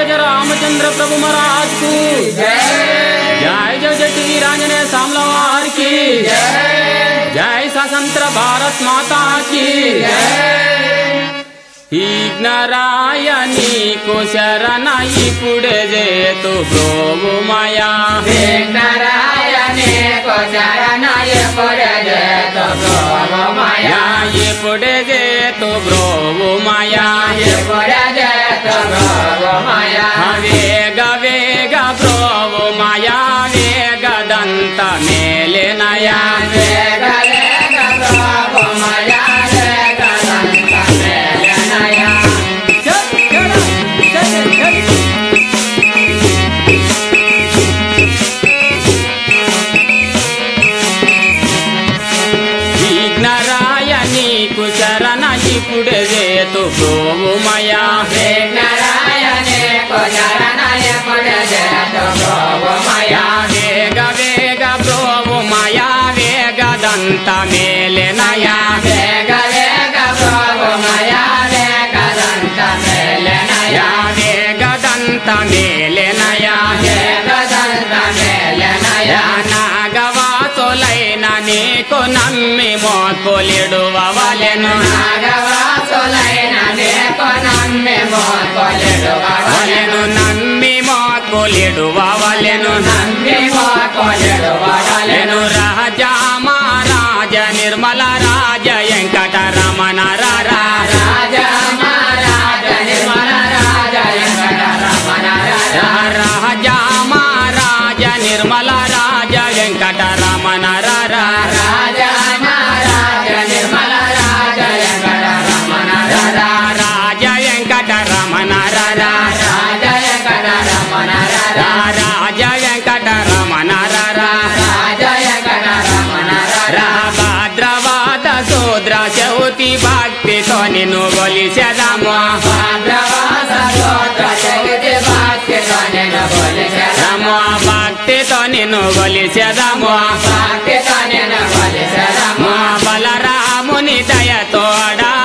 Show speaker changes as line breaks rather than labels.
जय रामचंद्र प्रभु महाराज को जय जय जय श्री रांजने सामलावार की जय स्वतंत्र भारत माता की नारायणी को शरण इपुड़े जे तो ब्रोवु माया
नारायणी को शरण इपुड़े जे तो ब्रोवु माया
इपुड़े जे तो ब्रोवु माया
इपुड़े जे तो ब्रोवु माया
वेग वेग ब्रोवु माया वेग दंत मेले नया
वेग वेग ब्रोवु माया वेग दंत मेले नया
नारायणी कुशरण इपुड़े जे तो ब्रोवु माया
नारायणी को शरण इपुड़े जे तो ब्रोवु माया
वेग वेग ब्रोवु माया वेग दंत मेले नया
वेग वेग ब्रोवु माया वेग दंत मेले नया
वेग दंत मेले नया
वेग दंत मेले नया
నాగవా తొలైన నీకు నమ్మి మోకొలిడువవలెను
నాగవాసులైన నీకు నమ్మి మోకొలిడువవలెను
నమ్మి మోకొలిడువవలెను
నమ్మి మోకొలిడువవలెను
రాజా మహారాజ నిర్మల రాజ వెంకటరమణ రారా
రాజా మహారాజ నిర్మల రాజ వెంకటరమణ
రాజా మహారాజ నిర్మల రాజ వెంకటరమణ రారా
రాజా మహారాజ నిర్మల రాజ వెంకటరమణ
రాజ వెంకటరమణ రారా
రాజ వెంకటరమణ
రాజ వెంకటరమణ రారా
రాజ వెంకటరమణ
భాద్రవాద శూద్ర చౌతి భక్తితో నిన్ను గొలిసెదము
భాద్రవాద శూద్ర చౌతి భక్తితో నిన్ను గొలిసెదము
భక్తితో నిన్ను గొలిసెదము
భక్తితో నిన్ను గొలిసెదము
బలరాముని దయతోడా